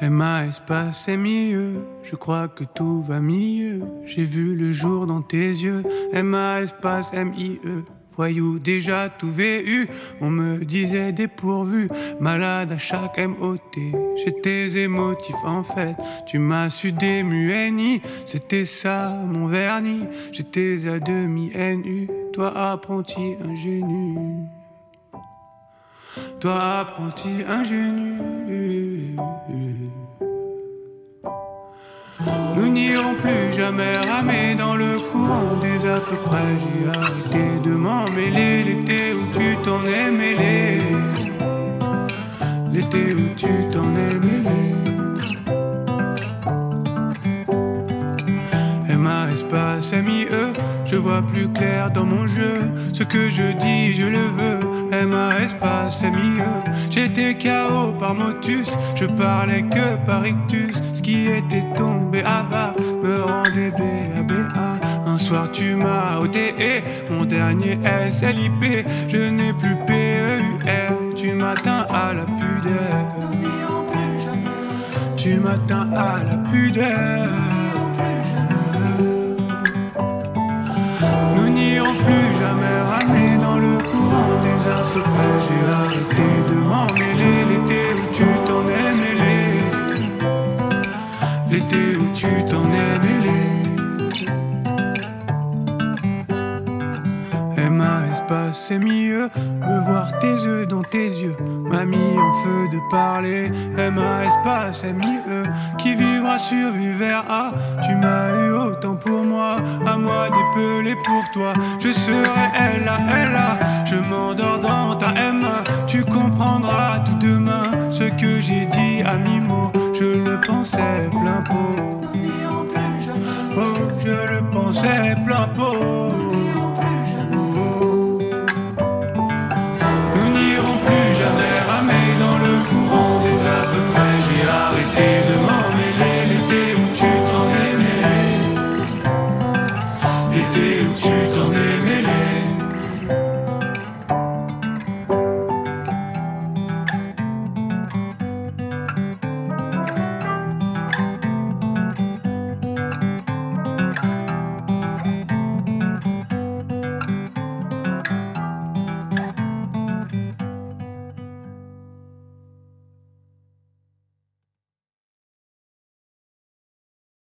MA espace MIE, je crois que tout va mieux. J'ai vu le jour dans tes yeux. MA espace MIE, voyou déjà tout VU. On me disait dépourvu, malade à chaque MOT. J'étais émotif en fait, tu m'as su démueni. C'était ça mon vernis, j'étais à demi NU. Toi apprenti ingénu, toi apprenti ingénu. Nous n'irons plus jamais ramer dans le courant des à peu près. J'ai arrêté de m'en mêler. L'été où tu t'en es mêlé, l'été où tu t'en es mêlé. MA espace MIE, je vois plus clair dans mon jeu. Ce que je dis, je le veux. MA espace MIE, j'étais KO par motus. Je parlais que par ictus. Ce qui était tombé à bas me rendait BABA. Un soir tu m'as ôté mon dernier SLIP. Je n'ai plus PEUR. Tu m'atteins à la pudeur. Tu m'atteins à la pudeur. Nous n'irons plus jamais ramer dans le courant des à peu près. J'ai arrêté de m'en mêler. L'été où tu t'en es mêlé, l'été où tu t'en es mêlé. MA espace MIE, me voir tes yeux dans tes yeux m'a mis en feu de parler. MA espace MIE, qui vivra survivra. Tu m'as eu autant pour moi, à moi d'épeler pour toi. Je serai Ella, je m'endors dans ta MA. Tu comprendras tout demain ce que j'ai dit à mi-mot. Je le pensais plein pot, oh je le pensais plein pot.